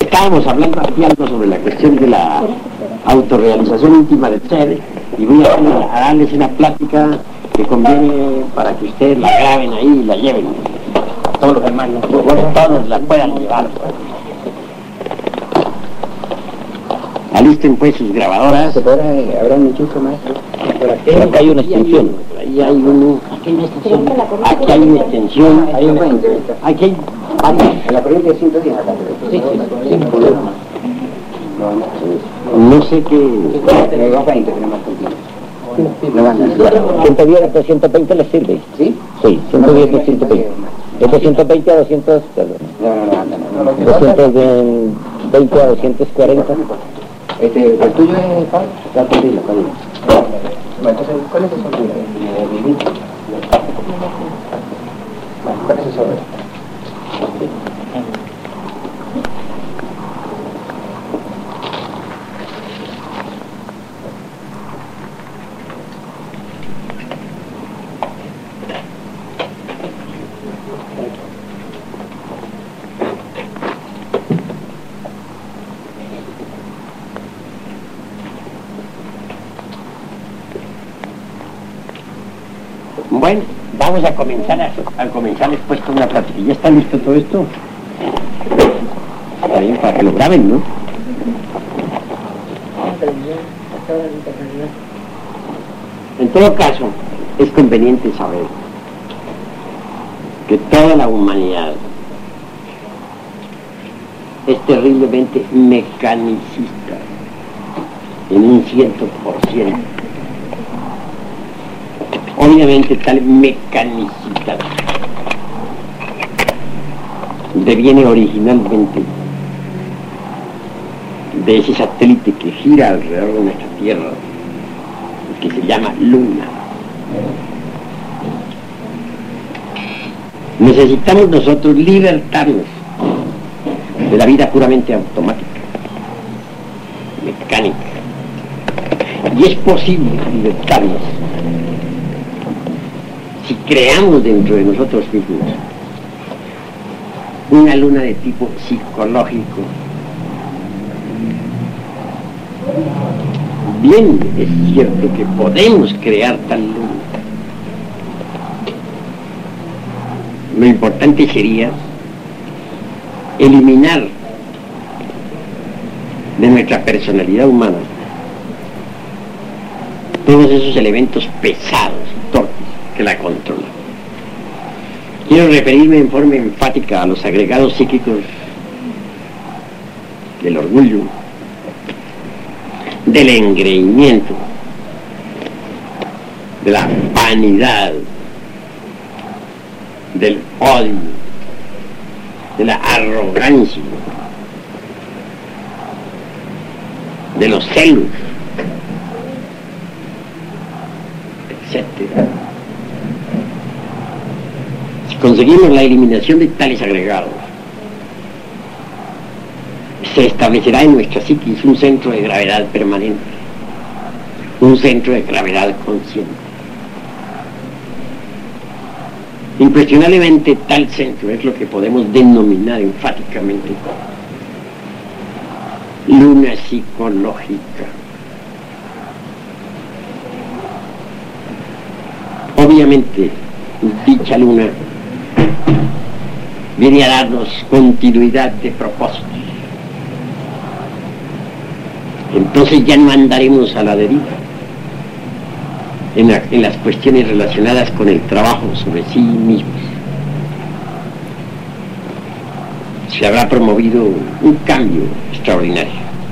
Estábamos hablando aquí algo sobre la cuestión de la autorrealización íntima del ser, y voy a darles una plática que conviene para que ustedes la graben ahí y la lleven. Todos los hermanos, todos la puedan llevar. Alisten pues sus grabadoras. ¿Se podrá habrá un enchufe, maestro? Creo que hay una extensión. Ahí hay uno. Aquí hay una extensión. Aquí hay una extensión. Hay un 20. Aquí hay varias. La corriente de 110 acá. Sí, sin problema. No sé qué. 220 tenemos continuo. 110 a 220 les sirve. ¿Sí? Sí, 110 a 220. De 220 a 200, perdón. No. 220 a 240. ¿El tuyo es Pablo? Está perdido, está bien. Bueno, entonces, ¿cuál es el sonido? Bueno, ¿cuál es el sonido? Bueno, vamos a comenzar después con una plática. ¿Ya está listo todo esto? Está bien, para que lo graben, ¿no? En todo caso, es conveniente saber que toda la humanidad es terriblemente mecanicista en un 100%. Obviamente tal mecanicidad deviene originalmente de ese satélite que gira alrededor de nuestra Tierra, que se llama Luna. Necesitamos nosotros libertarnos de la vida puramente automática, mecánica, y es posible libertarnos si creamos dentro de nosotros mismos una luna de tipo psicológico. Bien, es cierto que podemos crear tal luna. Lo importante sería eliminar de nuestra personalidad humana todos esos elementos pesados y torpes que la controlan. Quiero referirme en forma enfática a los agregados psíquicos del orgullo, del engreimiento, de la vanidad, del odio, de la arrogancia, de los celos, etcétera. Si conseguimos la eliminación de tales agregados, se establecerá en nuestra psiquis un centro de gravedad permanente, un centro de gravedad consciente. Impresionablemente tal centro es lo que podemos denominar enfáticamente luna psicológica. Obviamente, dicha luna viene a darnos continuidad de propósitos. Entonces ya no andaremos a la deriva en las cuestiones relacionadas con el trabajo sobre sí mismos. Se habrá promovido un cambio extraordinario.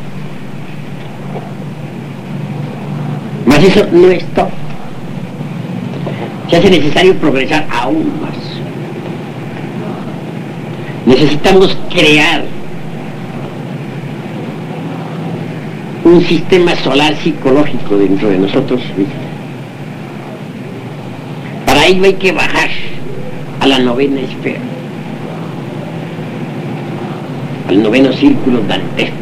Mas eso no es todo. Se hace necesario progresar aún más. Necesitamos crear un sistema solar psicológico dentro de nosotros mismos. Para ello hay que bajar a la novena esfera, al noveno círculo dantesco.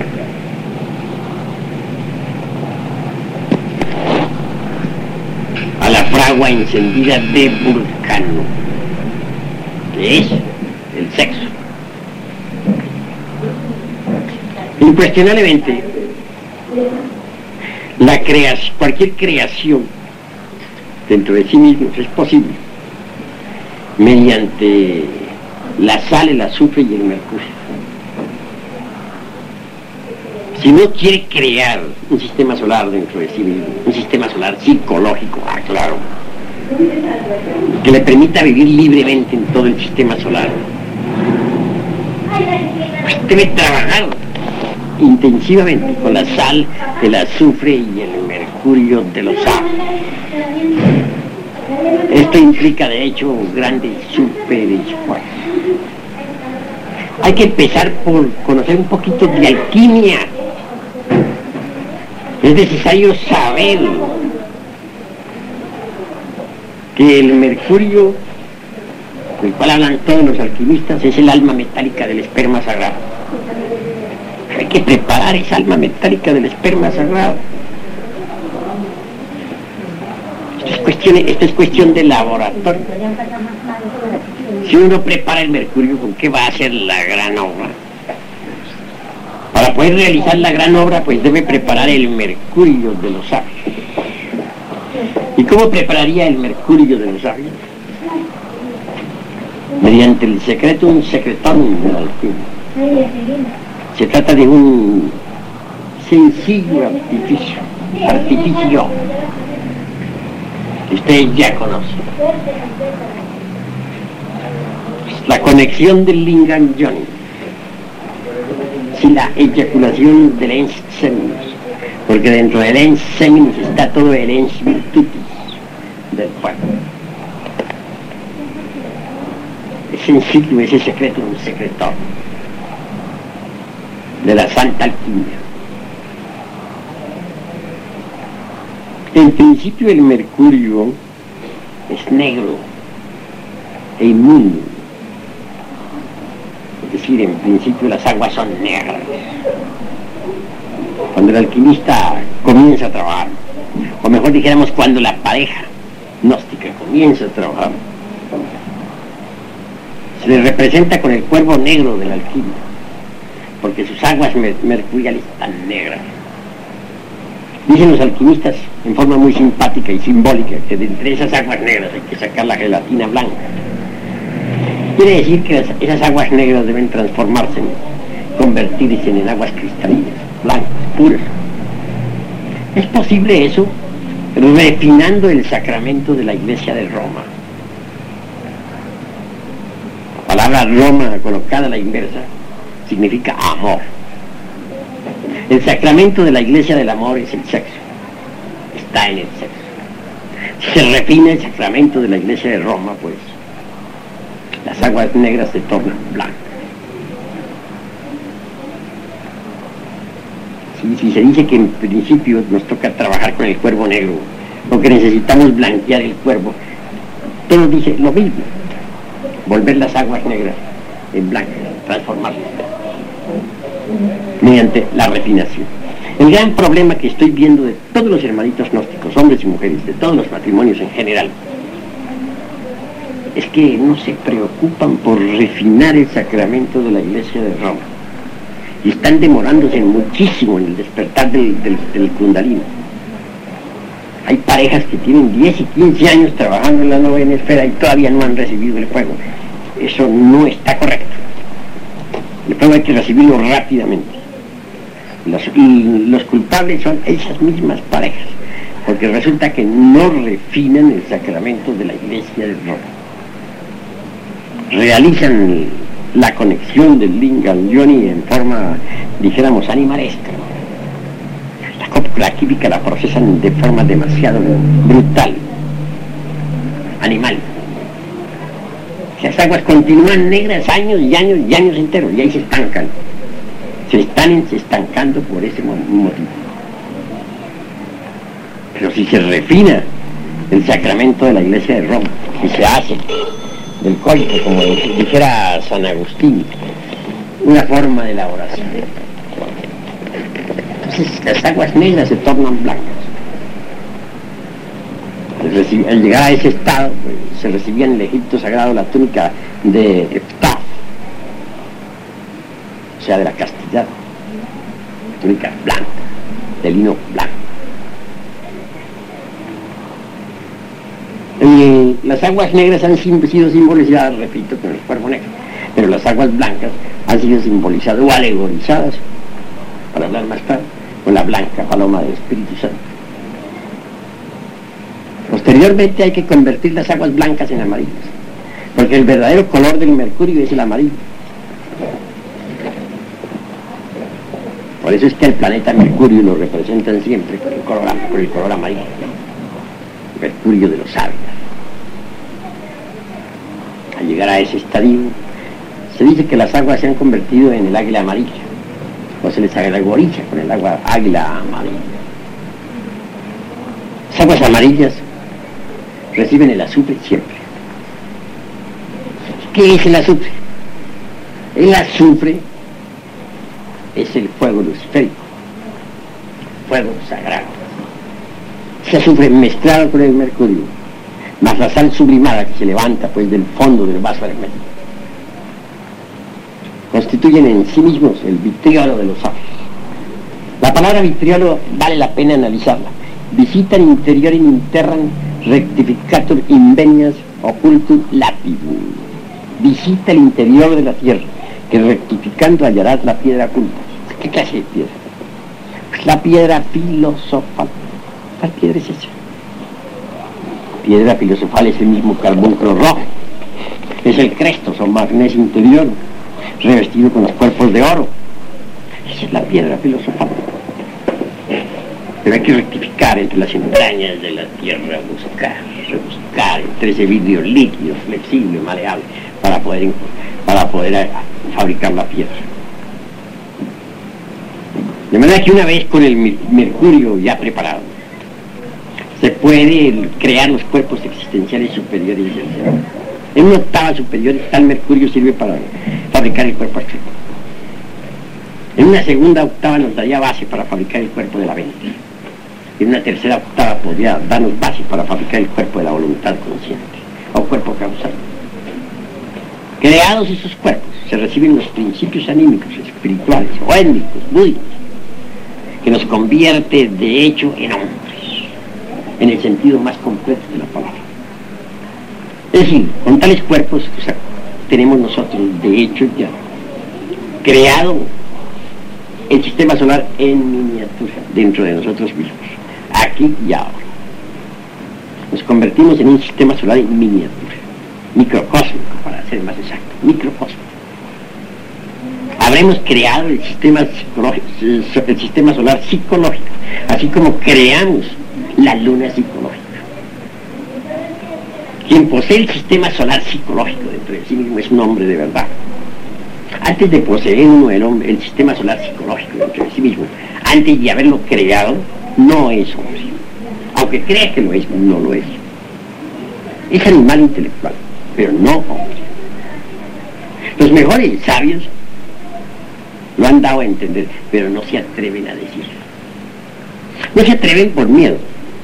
A la fragua encendida de Vulcano, que es el sexo. Incuestionablemente, cualquier creación dentro de sí mismos es posible mediante la sal, el azufre y el mercurio. Si no quiere crear un sistema solar dentro de sí mismo, un sistema solar psicológico, claro, que le permita vivir libremente en todo el sistema solar, pues debe trabajar intensivamente con la sal, el azufre y el mercurio de los árboles. Esto implica de hecho grandes superesfuerzos. Hay que empezar por conocer un poquito de alquimia. Es necesario saber que el mercurio, del cual hablan todos los alquimistas, es el alma metálica del esperma sagrado. Hay que preparar esa alma metálica del esperma sagrado. Esto es cuestión de laboratorio. Si uno prepara el mercurio, ¿con qué va a hacer la gran obra? Para poder realizar la gran obra, pues debe preparar el mercurio de los sabios. ¿Y cómo prepararía el mercurio de los sabios? Mediante el secretum secretorum de la alquimia. Se trata de un sencillo artificio que ustedes ya conocen. La conexión del lingam yoni, sin la eyaculación del ens seminus, porque dentro del ens seminus está todo el ens virtutis del cuerpo. Es sencillo ese secreto, un secreto de la santa alquimia. En principio el mercurio es negro e inmundo. Es decir, en principio las aguas son negras. Cuando el alquimista comienza a trabajar, o mejor dijéramos cuando la pareja gnóstica comienza a trabajar, se le representa con el cuervo negro de la alquimia, porque sus aguas mercuriales están negras. Dicen los alquimistas en forma muy simpática y simbólica que de entre esas aguas negras hay que sacar la gelatina blanca. Quiere decir que esas aguas negras deben transformarse, convertirse en aguas cristalinas, blancas, puras. ¿Es posible eso? Refinando el sacramento de la Iglesia de Roma. La palabra Roma colocada a la inversa significa amor. El sacramento de la Iglesia del amor es el sexo. Está en el sexo. Si se refina el sacramento de la Iglesia de Roma, pues las aguas negras se tornan blancas. Si se dice que en principio nos toca trabajar con el cuervo negro, o que necesitamos blanquear el cuervo, todo dice lo mismo: volver las aguas negras en blancas, transformarlas mediante la refinación. El gran problema que estoy viendo de todos los hermanitos gnósticos, hombres y mujeres, de todos los matrimonios en general, es que no se preocupan por refinar el sacramento de la Iglesia de Roma, y están demorándose muchísimo en el despertar del Kundalini. Hay parejas que tienen 10 y 15 años trabajando en la novena esfera y todavía no han recibido el fuego. Eso no está correcto. El fuego hay que recibirlo rápidamente. Los culpables son esas mismas parejas, porque resulta que no refinan el sacramento de la Iglesia de Roma. Realizan la conexión del lingam yoni en forma, dijéramos, animalesca. La química la procesan de forma demasiado brutal, animal. Las aguas continúan negras años y años y años enteros, y ahí se estancan. Se están estancando por ese motivo. Pero si se refina el sacramento de la Iglesia de Roma, y se hace del coito, como dijera San Agustín, una forma de elaboración, entonces las aguas negras se tornan blancas. Al llegar a ese estado, pues, se recibía en el Egipto sagrado la túnica de Eftaf, o sea, de la castidad. túnicas blancas, de lino blanco. Las aguas negras han sido simbolizadas, repito, con el cuerpo negro, pero las aguas blancas han sido simbolizadas o alegorizadas, para hablar más claro, con la blanca paloma del Espíritu Santo. Posteriormente hay que convertir las aguas blancas en amarillas, porque el verdadero color del mercurio es el amarillo. Por eso es que el planeta Mercurio lo representan siempre con el color amarillo. Mercurio de los sabios. Al llegar a ese estadio, se dice que las aguas se han convertido en el águila amarilla, o se les alegoriza con el agua águila amarilla. Las aguas amarillas reciben el azufre siempre. ¿Qué es el azufre? El azufre es el fuego luciférico, fuego sagrado. Ese azufre mezclado con el mercurio, más la sal sublimada que se levanta pues del fondo del vaso hermético, constituyen en sí mismos el vitriolo de los sabios. La palabra vitriolo vale la pena analizarla. Visitan interiorem interram rectificatur invenias occultum lapidum. Visita el interior de la tierra, que rectificando hallarás la piedra oculta. ¿Qué clase de piedra? Pues la piedra filosofal. ¿Cuál piedra es esa? Piedra filosofal es el mismo carbunclo rojo. Es el crestos o magnesio interior, revestido con los cuerpos de oro. Esa es la piedra filosofal. Pero hay que rectificar entre las entrañas de la tierra, rebuscar entre ese vidrio líquido, flexible, maleable, para poder fabricar la piedra. De manera que una vez con el mercurio ya preparado, se puede crear los cuerpos existenciales superiores del ser. En una octava superior tal mercurio sirve para fabricar el cuerpo astral. En una segunda octava nos daría base para fabricar el cuerpo de la mente. En una tercera octava podría darnos base para fabricar el cuerpo de la voluntad consciente, o cuerpo causal. Creados esos cuerpos, se reciben los principios anímicos, espirituales, o étnicos, búdicos, que nos convierte de hecho en hombres, en el sentido más completo de la palabra. Es decir, con tales cuerpos tenemos nosotros de hecho ya creado el sistema solar en miniatura dentro de nosotros mismos, aquí y ahora. Nos convertimos en un sistema solar en miniatura, microcósmico para ser más exacto, microcósmico. Habremos creado el sistema solar psicológico, así como creamos la luna psicológica. Quien posee el sistema solar psicológico dentro de sí mismo es un hombre de verdad. Antes de poseer uno el sistema solar psicológico dentro de sí mismo, antes de haberlo creado, no es hombre. Aunque crea que lo es, no lo es. Es animal intelectual, pero no hombre. Los mejores sabios lo han dado a entender, pero no se atreven a decirlo. No se atreven por miedo.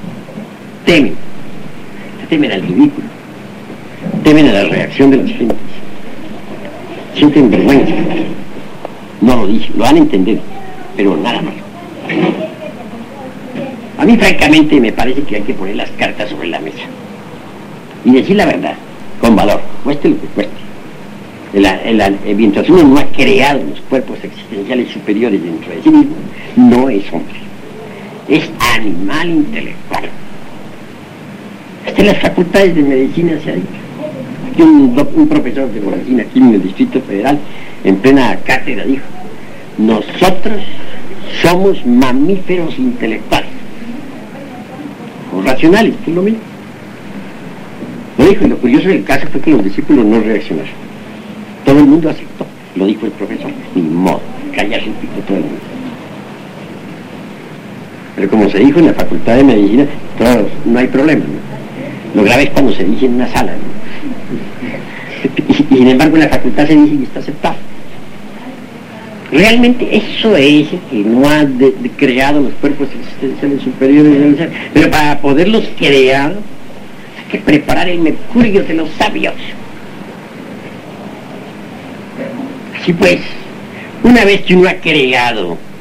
Temen al ridículo, temen a la reacción de las gentes, sienten vergüenza, no lo dicen, lo van a entender, pero nada más. A mí francamente me parece que hay que poner las cartas sobre la mesa y decir la verdad, con valor, cueste lo que cueste. Mientras uno no ha creado los cuerpos existenciales superiores dentro de sí mismo, no es hombre, es animal intelectual. Hasta en las facultades de medicina se ha dicho. Aquí un profesor de medicina aquí en el Distrito Federal, en plena cátedra, dijo: nosotros somos mamíferos intelectuales, o racionales, que es lo mismo. Lo dijo, y lo curioso del caso fue que los discípulos no reaccionaron. Todo el mundo aceptó, lo dijo el profesor, ni modo, callarse el pico todo el mundo. Pero como se dijo en la Facultad de Medicina, todos, no hay problema, ¿no? Lo grave es cuando se dice en una sala, ¿no? Y sin embargo en la facultad se dice y está aceptado. Realmente eso es que no ha creado los cuerpos existenciales superiores del ser, pero para poderlos crear hay que preparar el mercurio de los sabios. Así pues, una vez que uno ha creado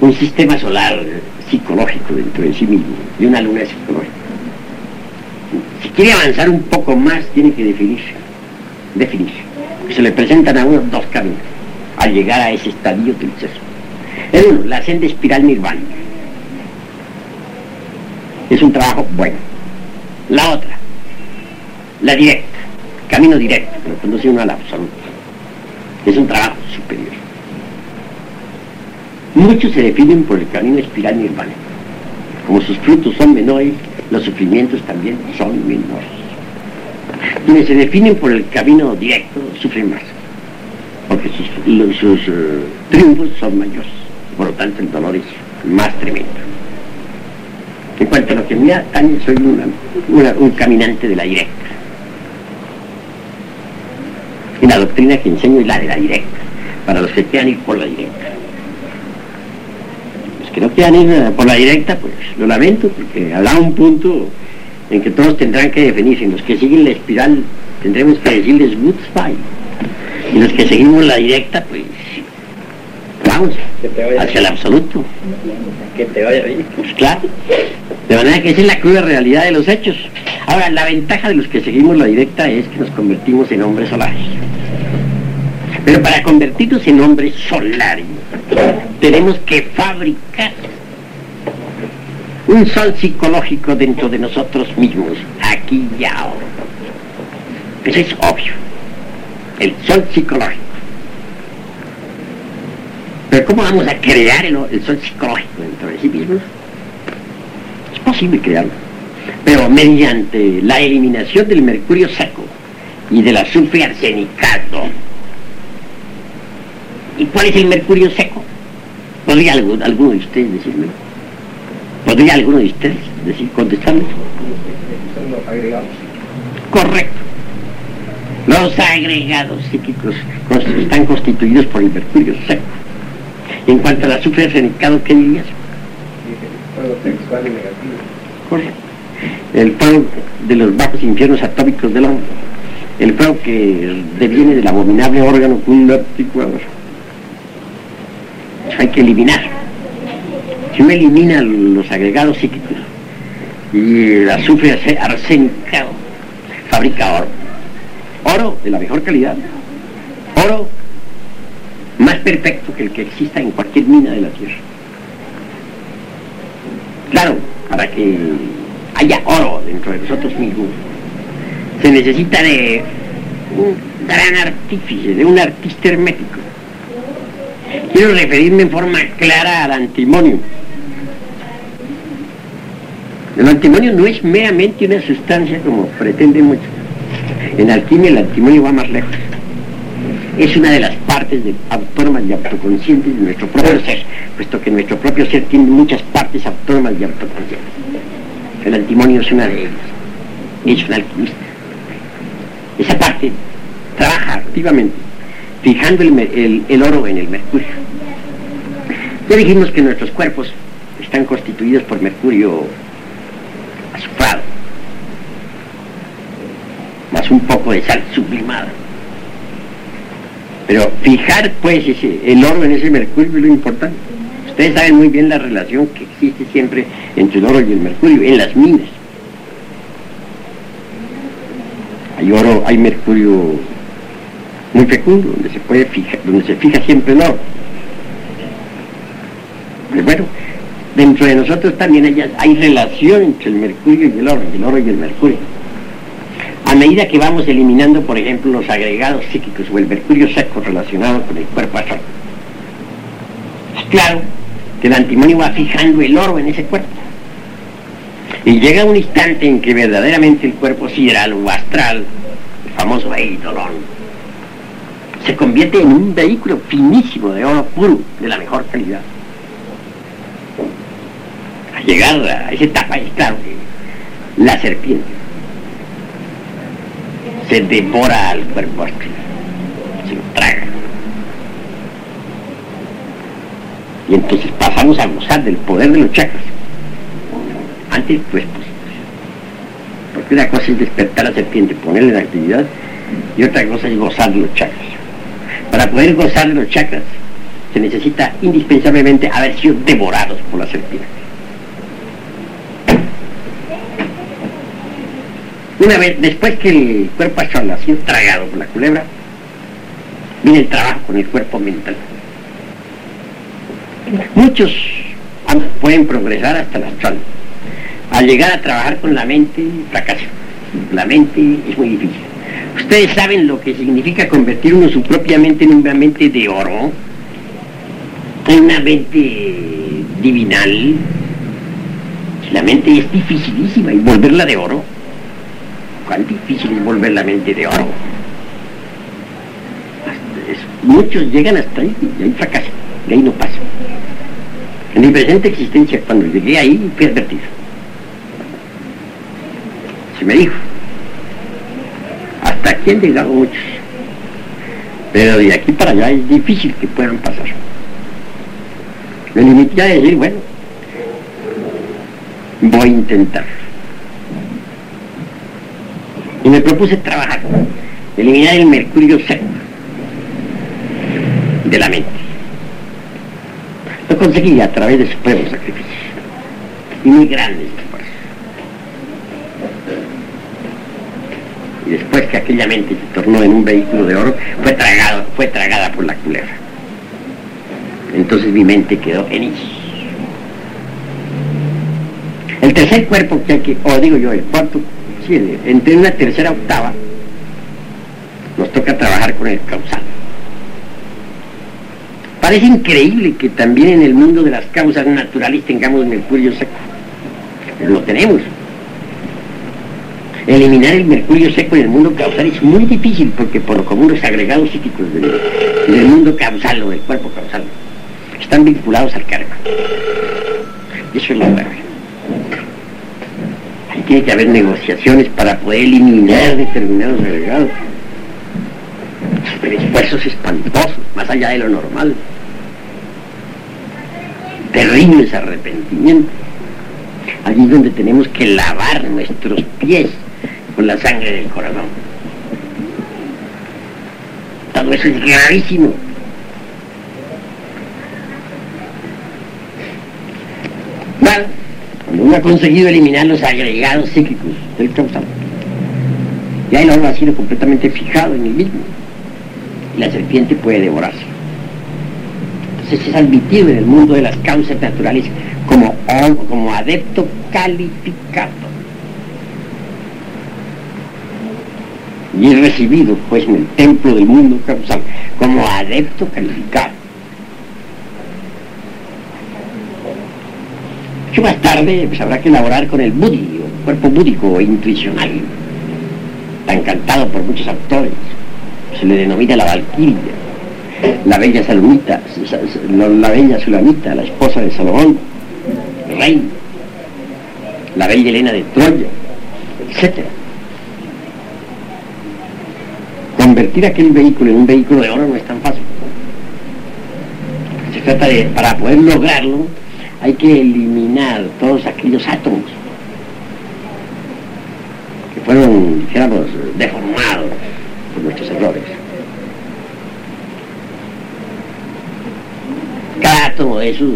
un sistema solar psicológico dentro de sí mismo, de una luna psicológica. Si quiere avanzar un poco más, tiene que definirse. Se le presentan a uno dos caminos al llegar a ese estadio del ser. El uno, la senda espiral nirvana. Es un trabajo bueno. La otra, la directa, camino directo, que lo conduce uno al absoluto. Es un trabajo superior. Muchos se definen por el camino espiral nirvana. Como sus frutos son menores, los sufrimientos también son menores. Quienes se definen por el camino directo sufren más, porque sus triunfos son mayores, por lo tanto el dolor es más tremendo. En cuanto a lo que me atañe, soy un caminante de la directa. Y la doctrina que enseño es la de la directa, para los que quieran ir por la directa. Los que no quieran ir por la directa, pues lo lamento, porque habrá un punto en que todos tendrán que definirse. Los que siguen la espiral tendremos que decirles goodbye. Y los que seguimos la directa, pues vamos hacia el absoluto. Que te vaya bien. Pues claro. De manera que esa es la cruda realidad de los hechos. Ahora, la ventaja de los que seguimos la directa es que nos convertimos en hombres solares. Pero para convertirnos en hombres solares, tenemos que fabricar un sol psicológico dentro de nosotros mismos, aquí y ahora. Eso es obvio. El sol psicológico. Pero ¿cómo vamos a crear el sol psicológico dentro de sí mismos? Es posible crearlo, pero mediante la eliminación del mercurio seco y del azufre arsenicado. ¿Y cuál es el mercurio seco? ¿Podría alguno de ustedes decirme? ¿Podría alguno de ustedes contestarme? Son los agregados. Correcto. Los agregados psíquicos están constituidos por el mercurio seco. En cuanto al azufre arsenicado, ¿qué dirías? Fuego sexual y negativo. Correcto. El fuego de los bajos infiernos atómicos del hombre. El fuego que deviene del abominable órgano cundarticulador. Eso hay que eliminar. Si uno elimina los agregados psíquicos y el azufre arsenicado, fabrica oro. Oro de la mejor calidad. Oro más perfecto que el que exista en cualquier mina de la tierra. Claro, para que haya oro dentro de nosotros mismos, se necesita de un gran artífice, de un artista hermético. Quiero referirme en forma clara al antimonio. El antimonio no es meramente una sustancia como pretenden muchos. En alquimia el antimonio va más lejos. Es una de las partes autónomas y autoconscientes de nuestro propio ser, puesto que nuestro propio ser tiene muchas partes autónomas y autoconscientes. El antimonio es una de ellas. Es un alquimista. Esa parte trabaja activamente, fijando el oro en el mercurio. Ya dijimos que nuestros cuerpos están constituidos por mercurio azufrado, más un poco de sal sublimada. Pero fijar pues el oro en ese mercurio es lo importante. Ustedes saben muy bien la relación que existe siempre entre el oro y el mercurio en las minas. Hay oro, hay mercurio muy fecundo, donde se fija siempre el oro. Pero bueno, dentro de nosotros también hay relación entre el mercurio y el oro y el mercurio. A medida que vamos eliminando, por ejemplo, los agregados psíquicos o el mercurio seco relacionado con el cuerpo astral, es claro que el antimonio va fijando el oro en ese cuerpo. Y llega un instante en que verdaderamente el cuerpo sideral o astral, el famoso eidolon, se convierte en un vehículo finísimo de oro puro, de la mejor calidad. Al llegar a esa etapa es claro que la serpiente se devora al cuerpo astral, se lo traga. Y entonces pasamos a gozar del poder de los chakras. Antes pues porque una cosa es despertar a la serpiente, ponerle en actividad, y otra cosa es gozar de los chakras. Para poder gozar de los chakras se necesita indispensablemente haber sido devorados por la serpiente. Una vez, después que el cuerpo astral ha sido tragado por la culebra, viene el trabajo con el cuerpo mental. Muchos pueden progresar hasta el astral. Al llegar a trabajar con la mente, fracasan. La mente es muy difícil. Ustedes saben lo que significa convertir uno su propia mente en una mente de oro, en una mente divinal. La mente es dificilísima y volverla de oro. ¿Cuán difícil es volver la mente de oro? Muchos llegan hasta ahí y ahí fracasan, y ahí no pasa. En mi presente existencia, cuando llegué ahí, fui advertido. Se me dijo, hasta aquí han llegado muchos, pero de aquí para allá es difícil que puedan pasar. Me limité a decir, bueno, voy a intentar. Y me propuse trabajar, eliminar el mercurio seco de la mente. Lo conseguí a través de supremos sacrificios y muy grandes esfuerzos. Y después que aquella mente se tornó en un vehículo de oro, fue tragada por la culebra. Entonces mi mente quedó en eso. El tercer cuerpo que hay que, o digo yo, el cuarto, sí, entre una tercera octava, nos toca trabajar con el causal. Parece increíble que también en el mundo de las causas naturales tengamos mercurio seco. Pero lo tenemos. Eliminar el mercurio seco en el mundo causal es muy difícil porque por lo común los agregados psíquicos del mundo causal o del cuerpo causal están vinculados al karma. Y eso es lo grave. Ahí tiene que haber negociaciones para poder eliminar determinados agregados. Pero esfuerzos espantosos, más allá de lo normal. Terribles arrepentimientos. Allí es donde tenemos que lavar nuestros pies con la sangre del corazón. Todo eso es gravísimo. Bueno, cuando uno ha conseguido eliminar los agregados psíquicos del causal, ya el oro ha sido completamente fijado en el mismo. Y la serpiente puede devorarse. Entonces es admitido en el mundo de las causas naturales como adepto calificado. Y es recibido pues en el templo del mundo causal como adepto calificado. Mucho más tarde pues, habrá que elaborar con el buddhi, o el cuerpo búdico o intuicional, tan cantado por muchos autores. Se le denomina la Valquiria, la bella Salomita, la bella Sulamita, la esposa de Salomón, rey, la bella Helena de Troya, etc. Convertir aquel vehículo en un vehículo de oro no es tan fácil. Se trata de, para poder lograrlo, hay que eliminar todos aquellos átomos que fueron, dijéramos, deformados por nuestros errores. Cada átomo de esos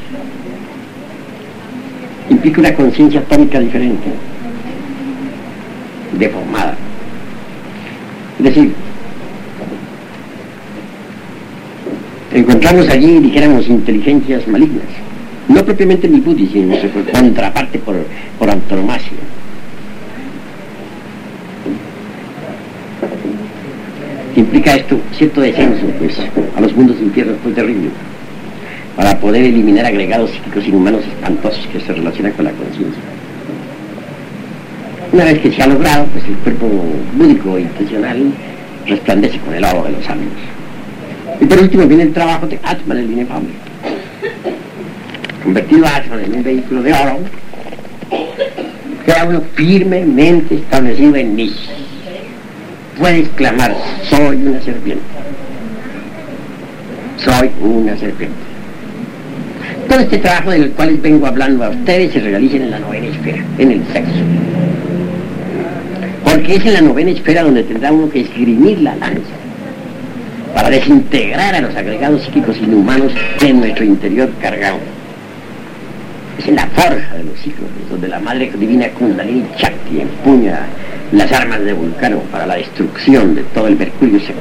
implica una conciencia atómica diferente, deformada. Es decir, encontramos allí, dijéramos, inteligencias malignas, no propiamente mi buddhi, sino su contraparte por antonomasia. Implica esto cierto descenso pues, a los mundos infiernos pues terrible, para poder eliminar agregados psíquicos inhumanos espantosos que se relacionan con la conciencia. Una vez que se ha logrado, pues el cuerpo búdico intencional resplandece con el oro de los ánimos. Y por último viene el trabajo de Atman, el inefable. Convertido a Atman en un vehículo de oro, queda uno firmemente establecido en mí. Puedes clamar, soy una serpiente. Soy una serpiente. Todo este trabajo del cual vengo hablando a ustedes se realiza en la novena esfera, en el sexo. Porque es en la novena esfera donde tendrá uno que esgrimir la lanza para para desintegrar a los agregados psíquicos inhumanos que en nuestro interior cargamos. Es en la forja de los hijos donde la Madre Divina Kundalini Shakti empuña las armas de Vulcano para la destrucción de todo el mercurio seco.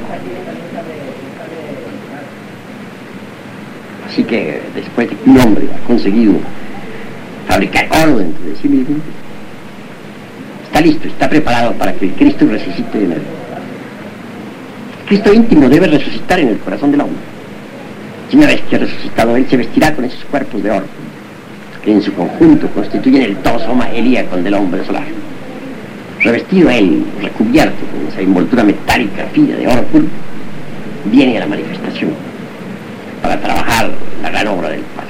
Así que después de que un hombre ha conseguido fabricar oro dentro de sí mismo, está listo, está preparado para que el Cristo resucite en él. El Cristo íntimo debe resucitar en el corazón del hombre. Y una vez que ha resucitado, él se vestirá con esos cuerpos de oro, que en su conjunto constituyen el tosoma helíaco del hombre solar. Revestido él, recubierto con esa envoltura metálica fina de oro puro, viene a la manifestación para trabajar la gran obra del Padre.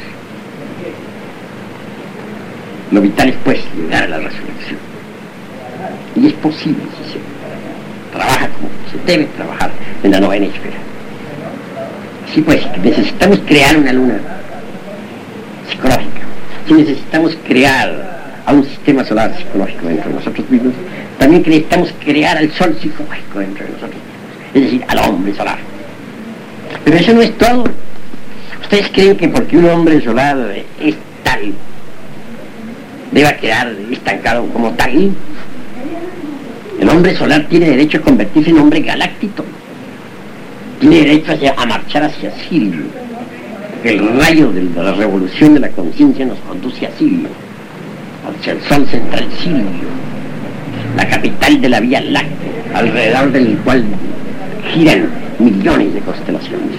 Lo vital es pues llegar a la resurrección. Y es posible si se trabaja como se debe trabajar en la novena esfera. Así pues, necesitamos crear una luna psicológica. Si necesitamos crear a un sistema solar psicológico dentro de nosotros mismos, también necesitamos crear al sol psicológico dentro de nosotros mismos, es decir, al hombre solar. Pero eso no es todo. ¿Ustedes creen que porque un hombre solar es tal, deba quedar estancado como tal? El hombre solar tiene derecho a convertirse en hombre galáctico. Tiene derecho a marchar hacia Sirio. El rayo de la revolución de la conciencia nos conduce a Sirio, hacia el sol central Sirio, la capital de la Vía Láctea, alrededor del cual giran millones de constelaciones.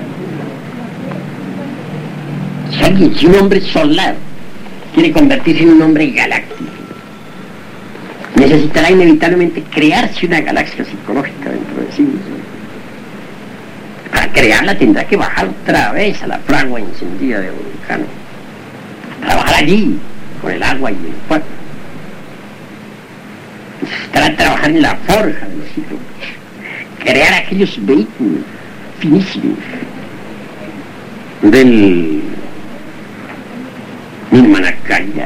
Si un hombre solar quiere convertirse en un hombre galáctico, necesitará inevitablemente crearse una galaxia psicológica dentro de sí mismo. Para crearla tendrá que bajar otra vez a la fragua encendida de Vulcano, trabajar allí con el agua y el fuego. Necesitará trabajar en la forja de los hijos, crear aquellos vehículos finísimos del Nirmanakaya,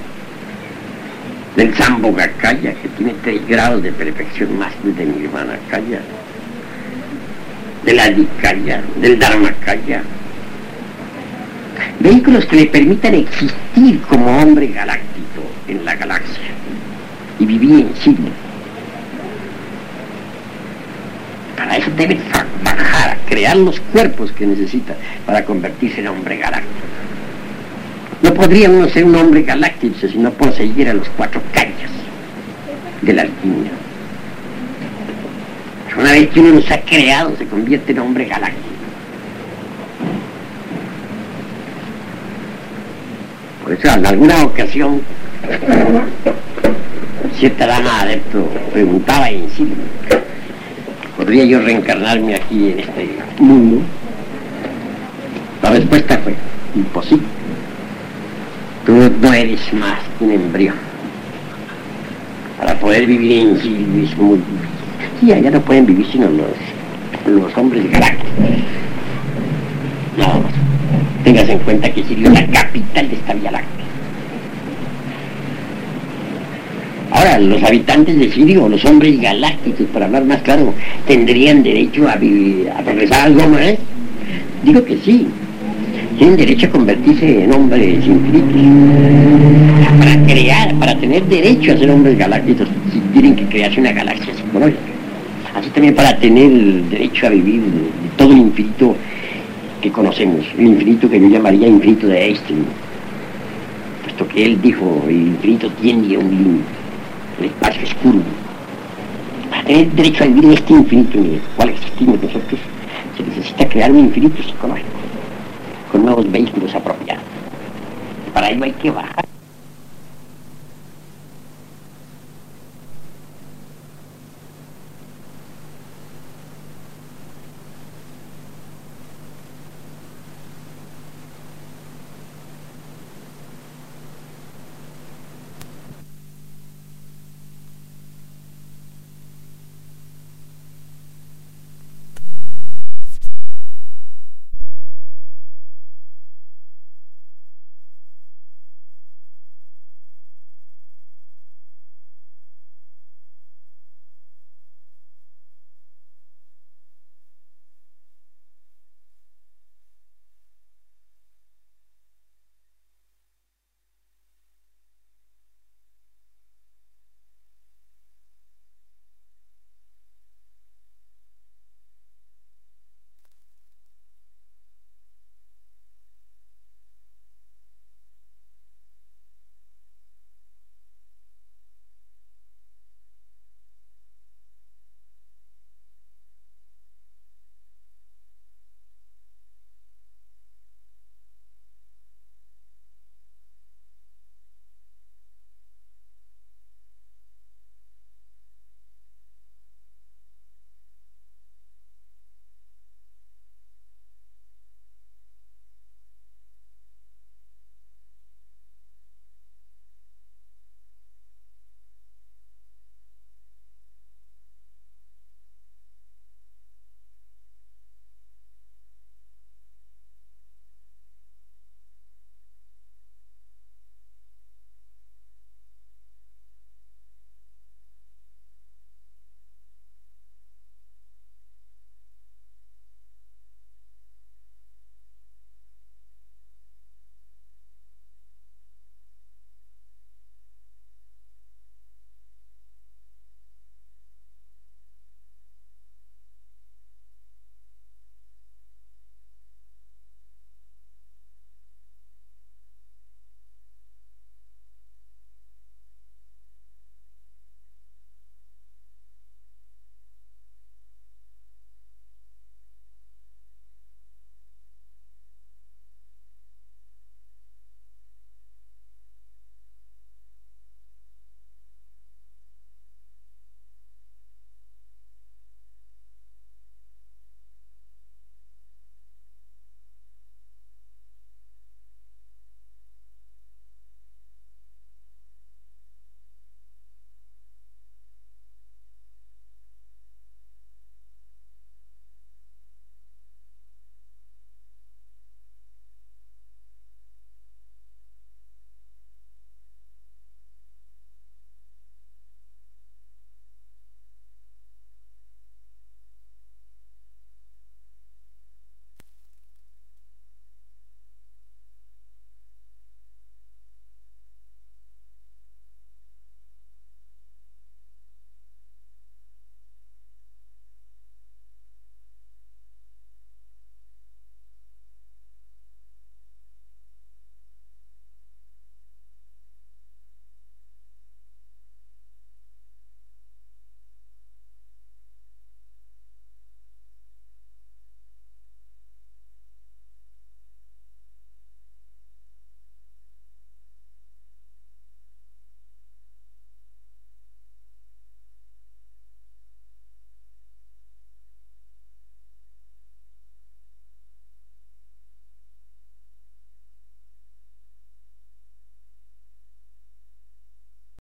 del Sambhogakaya, que tiene 3 grados de perfección más de Nirmanakaya, del Adhikaya, del Dharmakaya. Vehículos que le permitan existir como hombre galáctico en la galaxia y vivir en siglo. Para eso debe bajar a crear los cuerpos que necesita para convertirse en hombre galáctico. No podría uno ser un hombre galáctico si no poseyera los 4 kayas de la alquimia. Una vez que uno los ha creado, se convierte en hombre galáctico. Por eso, en alguna ocasión, cierta dama adepto preguntaba en sí, ¿podría yo reencarnarme aquí en este mundo? La respuesta fue, imposible. Tú no eres más que un embrión. Para poder vivir en sí es muy difícil. Sí, allá no pueden vivir sino los hombres galácticos. No, tengas en cuenta que Sirio es la capital de esta Vía Láctea. Ahora, los habitantes de Sirio, los hombres galácticos, para hablar más claro, ¿tendrían derecho a progresar algo más? Digo que sí. Tienen derecho a convertirse en hombres infinitos. Para tener derecho a ser hombres galácticos, tienen que crearse una galaxia psicológica. Así también para tener el derecho a vivir todo el infinito que conocemos, el infinito que yo llamaría infinito de Einstein, puesto que él dijo, el infinito tiene un límite, el espacio es curvo. Para tener derecho a vivir en este infinito en el cual existimos nosotros, se necesita crear un infinito psicológico, con nuevos vehículos apropiados. Para ello hay que bajar